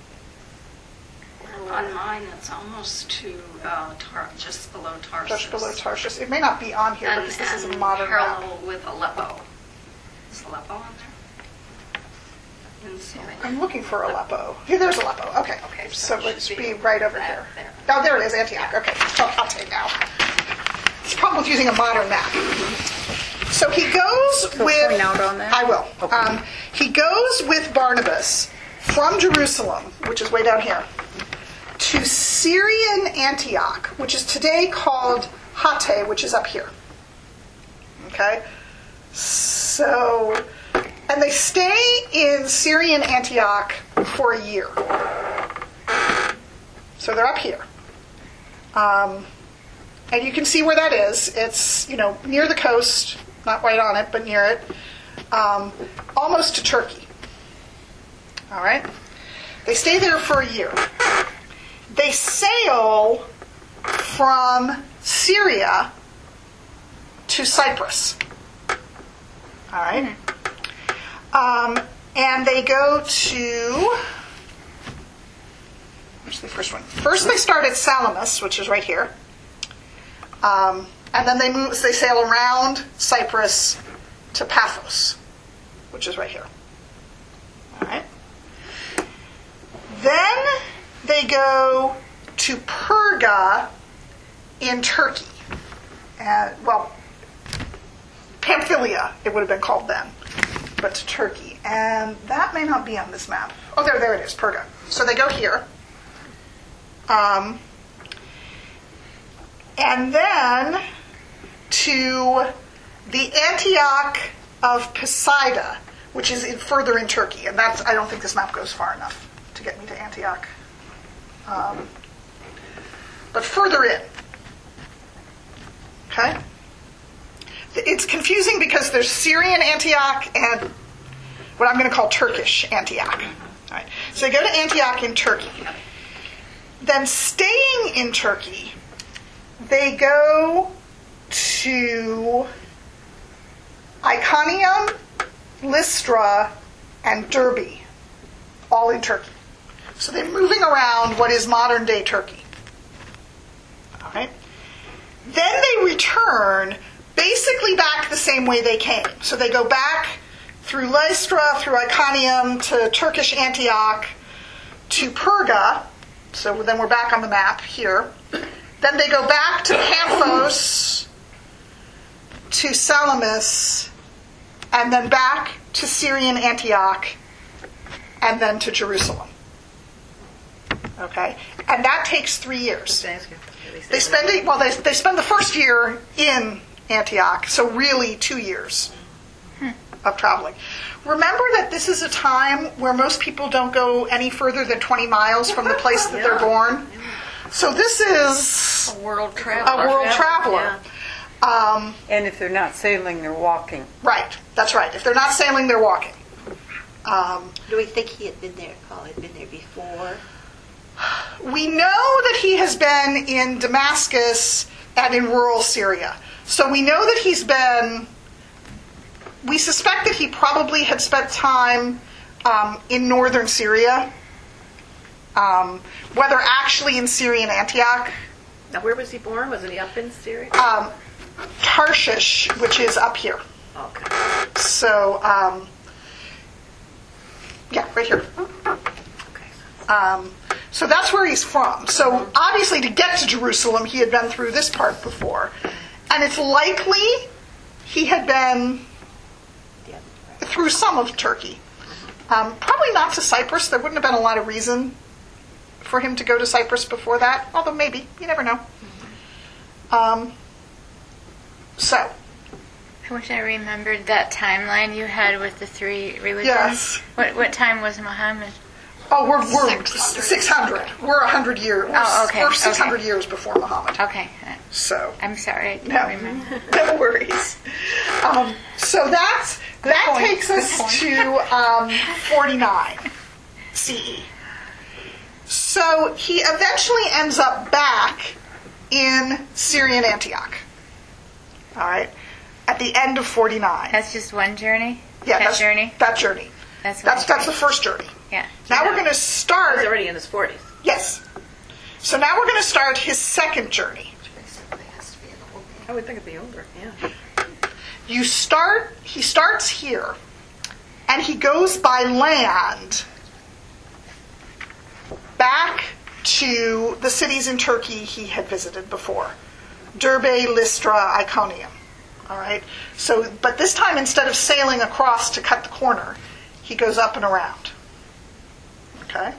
On mine, it's almost to just below Tarsus. Just below Tarsus. It may not be on here because this is a modern map. Parallel with Aleppo. Is Aleppo on there? In Syria. I'm looking for Aleppo. Here, there's Aleppo. Okay. So let's be right over here. Oh, there it is, Antioch. Okay. I'll take it now. It's a problem with using a modern map. So he goes with... Point out on that? I will. Okay. He goes with Barnabas from Jerusalem, which is way down here, to Syrian Antioch, which is today called Hate, which is up here. Okay? So, and they stay in Syrian Antioch for a year. So they're up here. And you can see where that is. It's, near the coast, not right on it, but near it, almost to Turkey. All right? They stay there for a year. They sail from Syria to Cyprus. All right? And they go to... Where's the first one? First they start at Salamis, which is right here. And then they sail around Cyprus to Paphos, which is right here. All right. Then they go to Perga in Turkey. Pamphylia, it would have been called then, but to Turkey. And that may not be on this map. Oh, there it is, Perga. So they go here. And then to the Antioch of Pisidia, which is further in Turkey. And I don't think this map goes far enough to get me to Antioch. But further in. Okay? It's confusing because there's Syrian Antioch and what I'm going to call Turkish Antioch. All right. So they go to Antioch in Turkey. Then staying in Turkey, they go to Iconium, Lystra, and Derbe, all in Turkey. So they're moving around what is modern-day Turkey. All right. Then they return basically back the same way they came. So they go back through Lystra, through Iconium, to Turkish Antioch, to Perga. So then we're back on the map here. Then they go back to Paphos, to Salamis, and then back to Syrian Antioch, and then to Jerusalem. Okay? And that takes 3 years. They spend the first year in Antioch, so really 2 years of traveling. Remember that this is a time where most people don't go any further than 20 miles from the place that they're born. So this is a world traveler. Yeah. And if they're not sailing, they're walking. Right, that's right. If they're not sailing, they're walking. Do we think he had been there, Paul had been there before? We know that he has been in Damascus and in rural Syria. So we know that we suspect that he probably had spent time in northern Syria, whether actually in Syrian Antioch. Now, where was he born? Was he up in Syria? Tarshish, which is up here. Okay. So, right here. Okay. So that's where he's from. So obviously to get to Jerusalem, he had been through this part before. And it's likely he had been through some of Turkey. Probably not to Cyprus. There wouldn't have been a lot of reason for him to go to Cyprus before that. Although maybe. You never know. So. I wish I remembered that timeline you had with the 3 religions. Yes. What time was Muhammad? Oh, we're 600. We're 100 years. We're 600 years before Muhammad. Okay. So I'm sorry, I don't remember. No worries. So that takes us to 49 CE. So he eventually ends up back in Syrian Antioch. All right, at the end of 49. That's just one journey. Yeah, that journey. That journey. That's the first journey. Yeah. Now we're going to start. He's already in his 40s. Yes. So now we're going to start his second journey. I would think it'd be older. Yeah. He starts here, and he goes by land back to the cities in Turkey he had visited before. Derbe, Lystra, Iconium. All right. So, but this time, instead of sailing across to cut the corner, he goes up and around. Okay.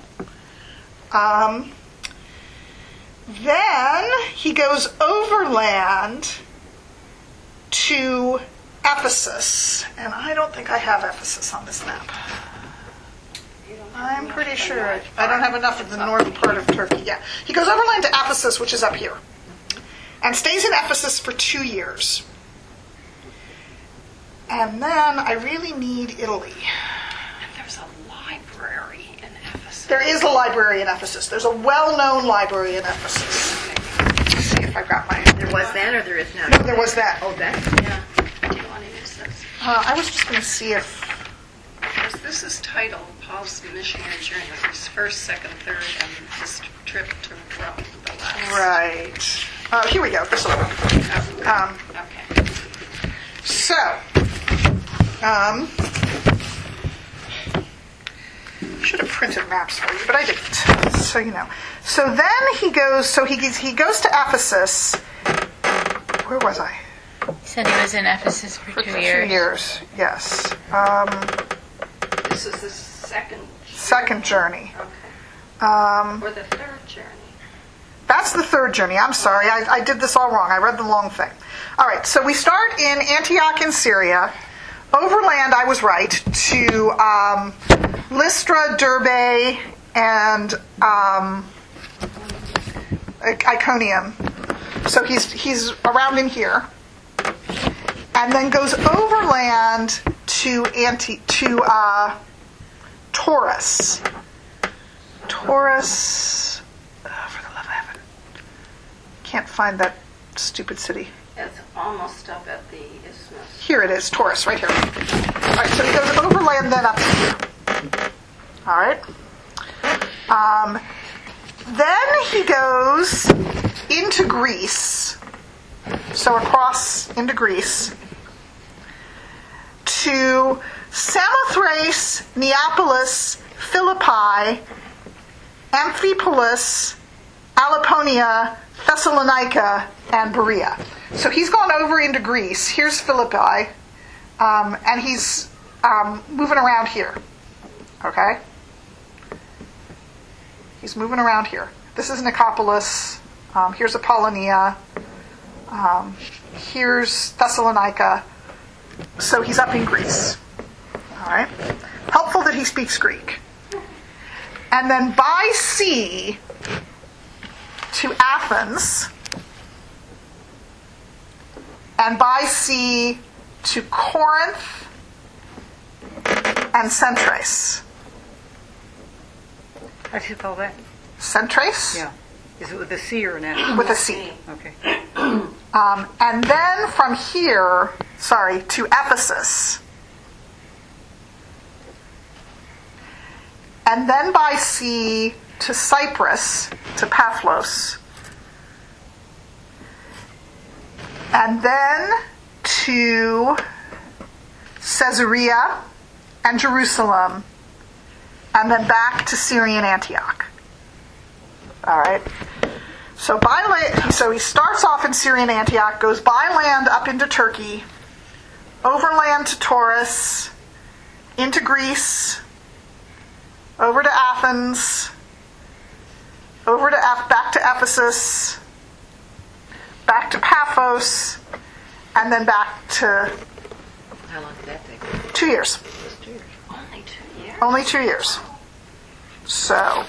Then he goes overland to Ephesus, and I don't think I have Ephesus on this map. I'm pretty sure I don't have enough of the northern part of Turkey. Yeah, he goes overland to Ephesus, which is up here, and stays in Ephesus for 2 years. And then I really need Italy. And there's a library in Ephesus. There is a library in Ephesus. There's a well-known library in Ephesus. Let's see if I've got my... There was that, or there is now? No, there was that. Oh, that? Yeah. Do you want to use this? I was just going to see if... Because this is titled Paul's Missionary Journey, his first, second, third, and his trip to Rome, the last. Right. Here we go. This will work. Okay. So, should have printed maps for you, but I didn't. So you know. So then he goes. So he goes to Ephesus. Where was I? You said he was in Ephesus for 2 years. 2 years. Yes. This is the second journey. Okay. Or the third journey. That's the third journey. I'm sorry. I did this all wrong. I read the long thing. All right. So we start in Antioch in Syria. Overland, I was right, to Lystra, Derbe, and Iconium. So he's around in here. And then goes overland to Taurus. Taurus, for the love of heaven. Can't find that stupid city. It's almost up at the isthmus. Here it is, Taurus, right here. All right, so he goes overland then up here. All right. Then he goes into Greece, so across into Greece, to Samothrace, Neapolis, Philippi, Amphipolis, Alaponia, Thessalonica, and Berea. So he's gone over into Greece. Here's Philippi, and he's moving around here. Okay? He's moving around here. This is Nicopolis. Here's Apollonia. Here's Thessalonica. So he's up in Greece. All right? Helpful that he speaks Greek. And then by sea to Athens, and by sea to Corinth and Centrace. How do you call that? Centrace? Yeah. Is it with a C or an S? With a C. Okay. And then from here, to Ephesus. And then by sea to Cyprus, to Paphos. And then to Caesarea and Jerusalem. And then back to Syrian Antioch. All right. So he starts off in Syrian Antioch, goes by land up into Turkey, overland to Taurus, into Greece, over to Athens, back to Ephesus, back to Paphos, and then back to... How long did that take? 2 years. Only 2 years? Only 2 years. So...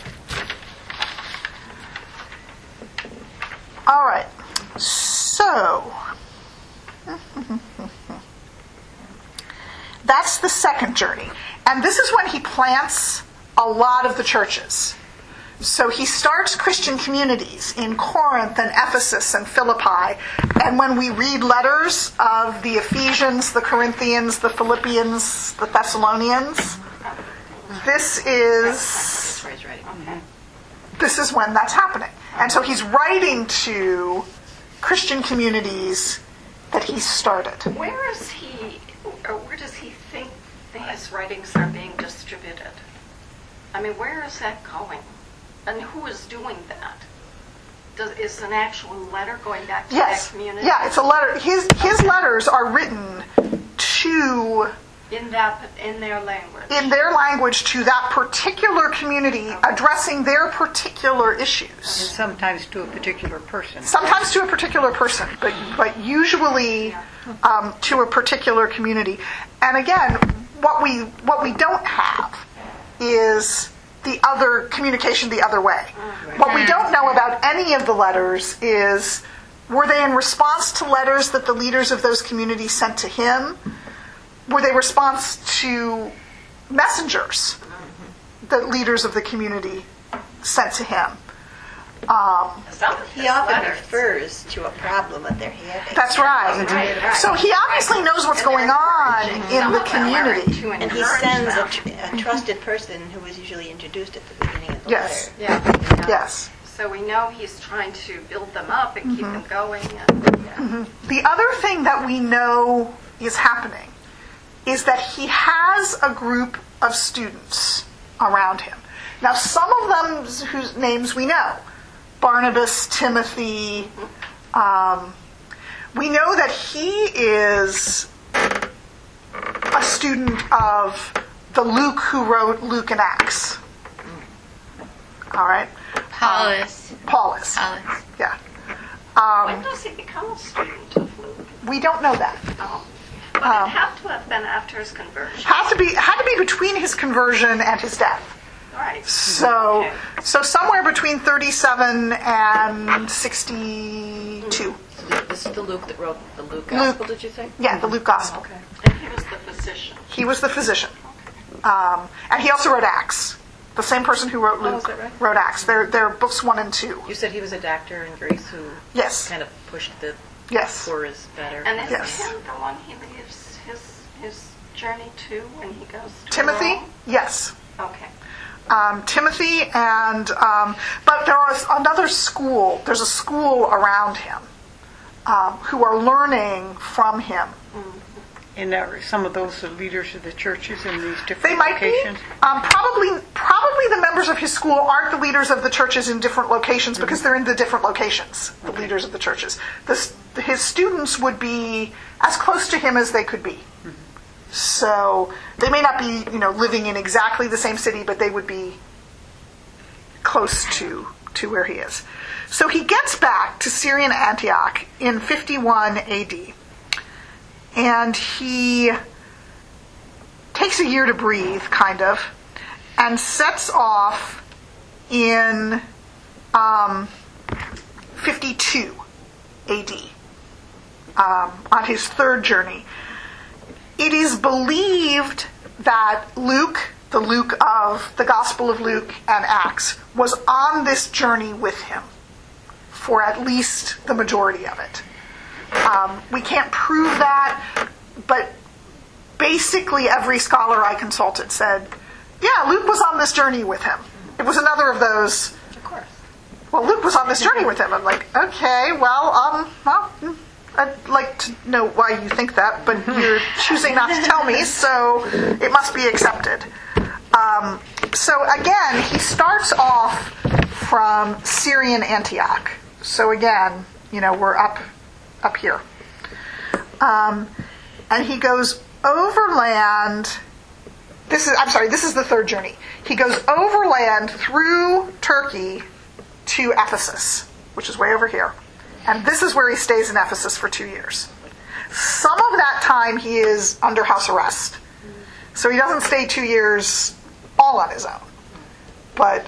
All right, so that's the second journey. And this is when he plants a lot of the churches. So he starts Christian communities in Corinth and Ephesus and Philippi. And when we read letters of the Ephesians, the Corinthians, the Philippians, the Thessalonians, this is when that's happening. And so he's writing to Christian communities that he started. Where does he think his writings are being distributed? I mean, where is that going? And who is doing that? Is an actual letter going back to that community? Yeah, it's a letter. His letters are written to In their language. In their language to that particular community, addressing their particular issues. And sometimes to a particular person. Sometimes to a particular person, but usually to a particular community. And again, what we don't have is the other communication the other way. What we don't know about any of the letters is, were they in response to letters that the leaders of those communities sent to him? Were they response to messengers that leaders of the community sent to him? He often refers to a problem that they're having. That's right. So he obviously knows what's going on in the community. And he sends a trusted person who is usually introduced at the beginning of the Yes. letter. Yeah. Yes. So we know he's trying to build them up and keep them going. The other thing that we know is happening is that he has a group of students around him. Now, some of them whose names we know. Barnabas, Timothy. We know that he is a student of the Luke who wrote Luke and Acts. All right? Paulus. Yeah. When does he become a student of Luke? We don't know that. Oh. But it had to have been after his conversion. Had to be between his conversion and his death. All right. So somewhere between 37 and 62. So this is the Luke that wrote the Luke Gospel, did you say? Yeah, the Luke Gospel. Okay. And he was the physician. He was the physician. And he also wrote Acts. The same person who wrote Luke is that right? wrote Acts. They're books 1 and 2. You said he was a doctor in Greece who Yes. kind of pushed the Yes. poor is better. And is Yes. him the one he leaves his journey to when he goes to Timothy? Rome? Yes. Okay. Timothy and but there is another school. There's a school around him who are learning from him. And are some of those the leaders of the churches in these different They might locations? be. Probably the members of his school aren't the leaders of the churches in different locations because they're in the different locations, the leaders of the churches. His students would be as close to him as they could be. So they may not be, living in exactly the same city, but they would be close to where he is. So he gets back to Syrian Antioch in 51 AD. And he takes a year to breathe, kind of, and sets off in 52 AD on his third journey. It is believed that Luke, the Luke of the Gospel of Luke and Acts, was on this journey with him for at least the majority of it. We can't prove that, but basically every scholar I consulted said, yeah, Luke was on this journey with him. It was another of those. Of course. Well, Luke was on this journey with him. I'm like, okay, well, I'd like to know why you think that, but you're choosing not to tell me, so it must be accepted. So again, he starts off from Syrian Antioch. So again, we're up here. And he goes overland. This is the third journey. He goes overland through Turkey to Ephesus, which is way over here. And this is where he stays in Ephesus for 2 years. Some of that time he is under house arrest. So he doesn't stay 2 years all on his own. But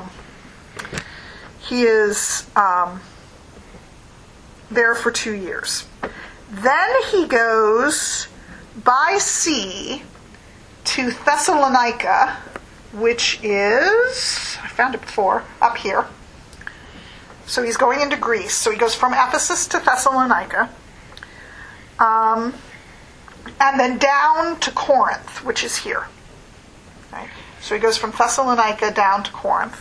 he is there for 2 years. Then he goes by sea to Thessalonica, which is, I found it before, up here. So he's going into Greece. So he goes from Ephesus to Thessalonica. And then down to Corinth, which is here. Right? So he goes from Thessalonica down to Corinth.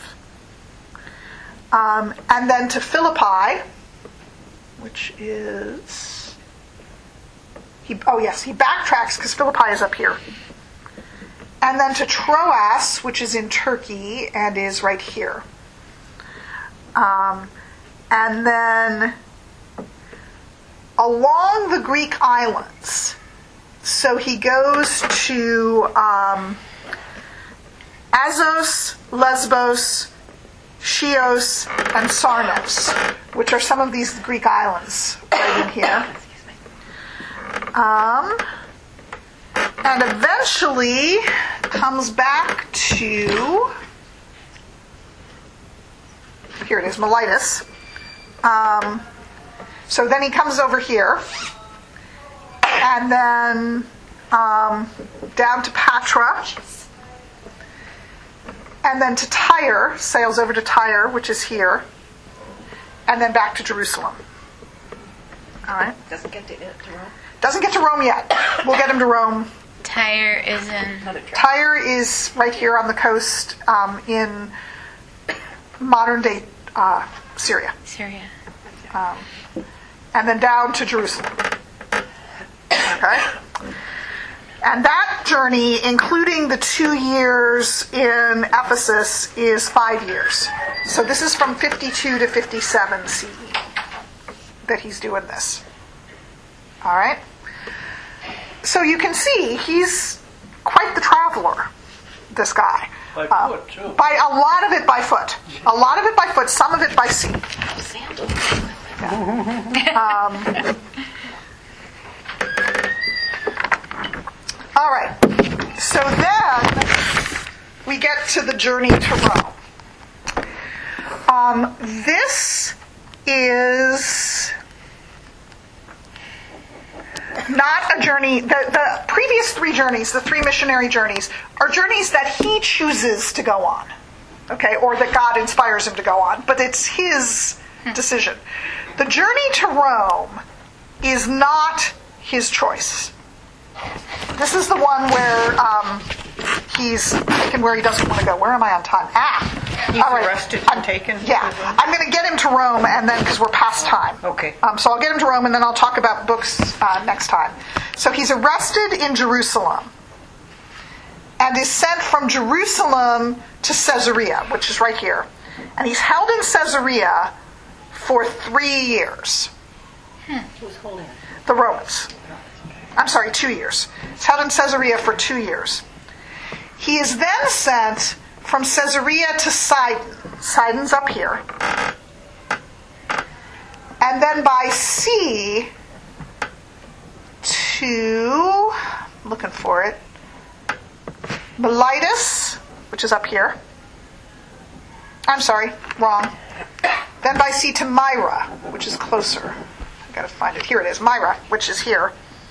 And then to Philippi, which is... He backtracks because Philippi is up here. And then to Troas, which is in Turkey and is right here. And then along the Greek islands. So he goes to Azos, Lesbos, Chios, and Sarnos, which are some of these Greek islands right in here. And eventually comes back to, here it is, Miletus. So then he comes over here, and then down to Patra, and then to Tyre, sails over to Tyre, which is here, and then back to Jerusalem. All right? Doesn't get to Rome? Doesn't get to Rome yet. We'll get him to Rome. Tyre is in... Tyre is right here on the coast in modern-day Syria. And then down to Jerusalem. Okay? And that journey, including the 2 years in Ephesus, is 5 years. So this is from 52 to 57 CE that he's doing this. All right? So you can see he's quite the traveler, this guy. By foot, too. By a lot of it by foot. A lot of it by foot, some of it by sea. All right. So then we get to the journey to Rome. This is not a journey. The previous 3 journeys, the 3 missionary journeys, are journeys that he chooses to go on, okay, or that God inspires him to go on, but it's his decision. The journey to Rome is not his choice. This is the one where he's taken where he doesn't want to go. Where am I on time? He's arrested and taken? Yeah. I'm going to get him to Rome, and then, because we're past time. Okay. So I'll get him to Rome, and then I'll talk about books next time. So he's arrested in Jerusalem and is sent from Jerusalem to Caesarea, which is right here. And he's held in Caesarea for 3 years. Who's holding it? The Romans. I'm sorry, 2 years. He's held in Caesarea for 2 years. He is then sent from Caesarea to Sidon. Sidon's up here. And then by sea to, I'm looking for it, Miletus, which is up here. I'm sorry, wrong. Then by sea to Myra, which is closer. I've got to find it. Here it is, Myra, which is here.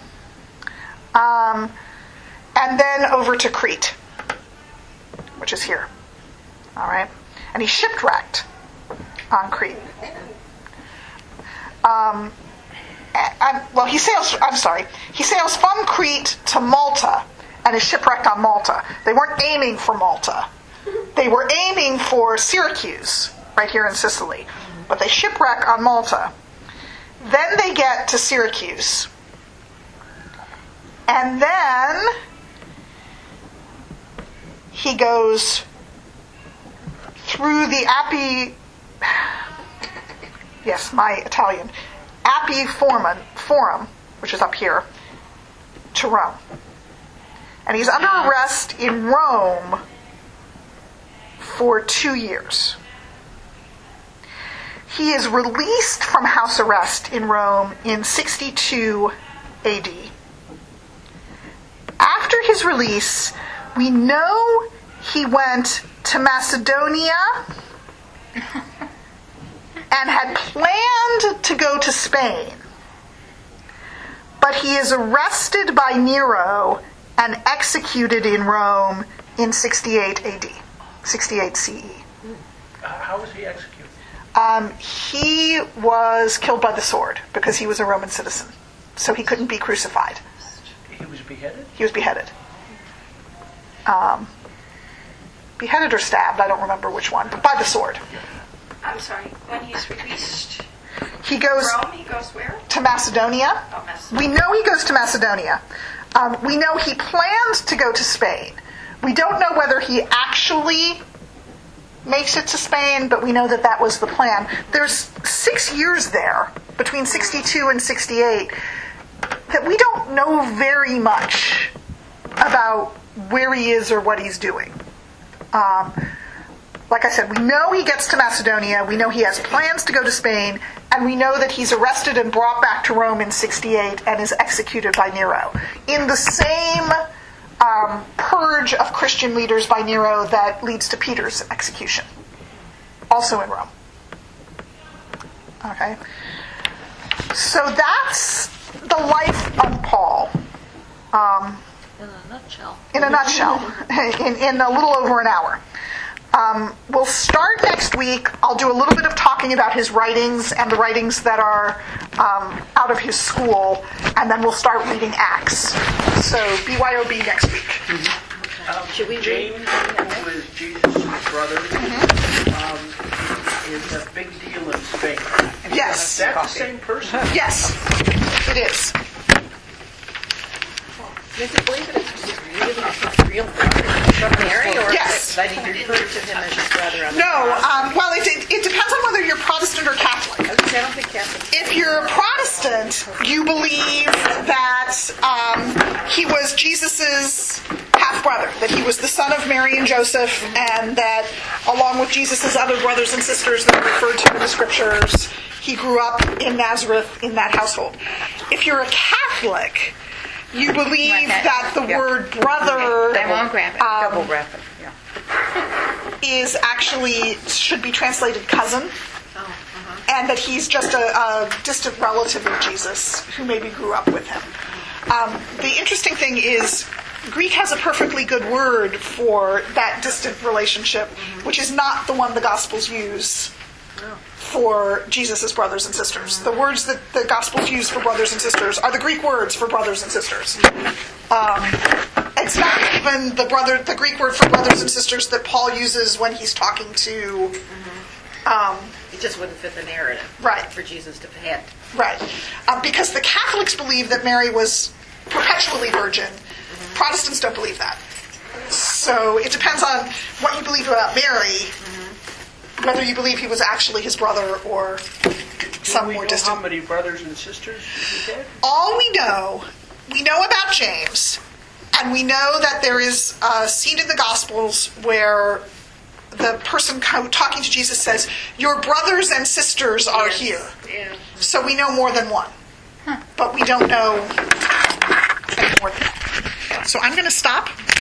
And then over to Crete, which is here. All right? And he's shipwrecked on Crete. He sails from Crete to Malta and is shipwrecked on Malta. They weren't aiming for Malta. They were aiming for Syracuse, right here in Sicily. But they shipwreck on Malta. Then they get to Syracuse. And then he goes through the Appii Forum, which is up here, to Rome. And he's under arrest in Rome for 2 years. He is released from house arrest in Rome in 62 AD. After his release, we know he went to Macedonia and had planned to go to Spain. But he is arrested by Nero and executed in Rome in 68 AD, 68 CE. How was he executed? He was killed by the sword because he was a Roman citizen. So he couldn't be crucified. He was beheaded? He was beheaded. Beheaded or stabbed, I don't remember which one, but by the sword. I'm sorry, when he's released he goes Rome, he goes where? To Macedonia. Oh, Macedonia. We know he goes to Macedonia. We know he planned to go to Spain. We don't know whether he actually makes it to Spain, but we know that that was the plan. There's 6 years there, between 62 and 68, that we don't know very much about where he is or what he's doing. Like I said, we know he gets to Macedonia, we know he has plans to go to Spain, and we know that he's arrested and brought back to Rome in 68 and is executed by Nero. In the same purge of Christian leaders by Nero that leads to Peter's execution, also in Rome. Okay? So that's the life of Paul. In a nutshell. In a nutshell, in a little over an hour. We'll start next week. I'll do a little bit of talking about his writings and the writings that are out of his school, and then we'll start reading Acts. So BYOB next week. Should we James, who is Jesus' brother, is a big deal in Spain. Yes. Is that the same person? Yes, it is. Does he believe that it's really his real brother from Mary, or Yes. that he referred to him as his brother on the No, cross? well, it depends on whether you're Protestant or Catholic. I don't think Catholic. If you're a Protestant, you believe that he was Jesus's half-brother, that he was the son of Mary and Joseph, and that along with Jesus's other brothers and sisters that are referred to in the scriptures, he grew up in Nazareth in that household. If you're a Catholic, you believe that the word brother I won't grab it. Double wrap it. Yeah. is actually, should be translated cousin. And that he's just a distant relative of Jesus who maybe grew up with him. The interesting thing is Greek has a perfectly good word for that distant relationship, which is not the one the Gospels use for Jesus' brothers and sisters. The words that the Gospels use for brothers and sisters are the Greek words for brothers and sisters. It's not even the Greek word for brothers and sisters that Paul uses when he's talking to... It just wouldn't fit the narrative. Right. For Jesus to have. Right. Because the Catholics believe that Mary was perpetually virgin. Protestants don't believe that. So it depends on what you believe about Mary, whether you believe he was actually his brother or some more distant. How many brothers and sisters he had? All we know about James, and we know that there is a scene in the Gospels where the person talking to Jesus says, "Your brothers and sisters are here." Yeah. So we know more than one. But we don't know any more than that. So I'm going to stop.